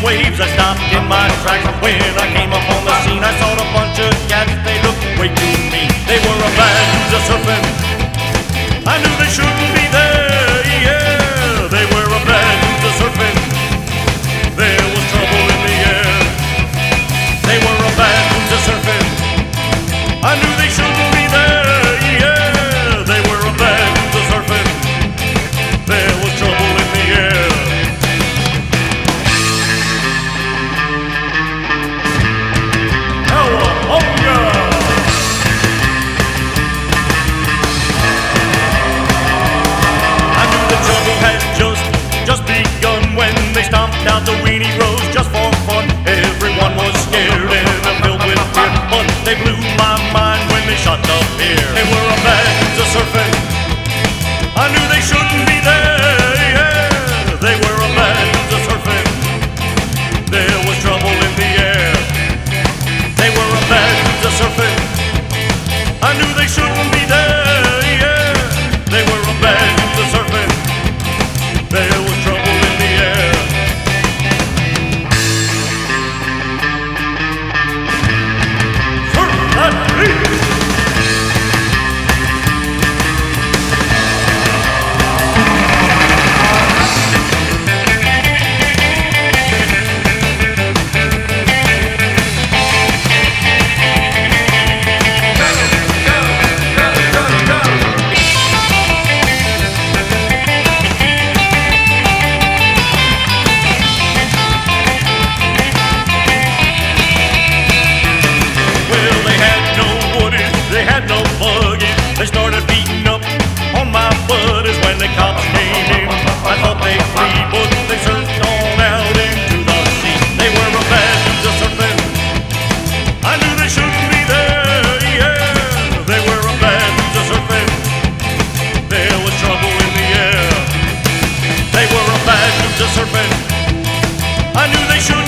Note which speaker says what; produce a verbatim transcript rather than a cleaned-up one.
Speaker 1: waves, I stopped in my tracks. When I came up on the scene, I saw a bunch of cats. They looked way too mean. They were a band of surfing. I knew they shouldn't be there. Yeah, they were a band of surfing. There was trouble in the air. They were a band of surfing. I knew they shouldn't be there. Yeah, they were a band of surfing. There was trouble in the air. They stomped out the weenie roads just for fun. Everyone was scared and filled with fear, but they blew my mind when they shot the pier. They were a band of surfing. I knew they shouldn't be there. Yeah, they were a band of surfing. There was trouble in the air. They were a band of surfing. I knew they shouldn't be there. Yeah, they were a band of surfing. There was trouble in the air. They started beating up on my buddies when the cops came in. I thought they'd flee, but they surfed on out into the sea. They were a band of surfing. I knew they shouldn't be there. Yeah, they were a band of surfing. There was trouble in the air. They were a band of surfing. I knew they shouldn't.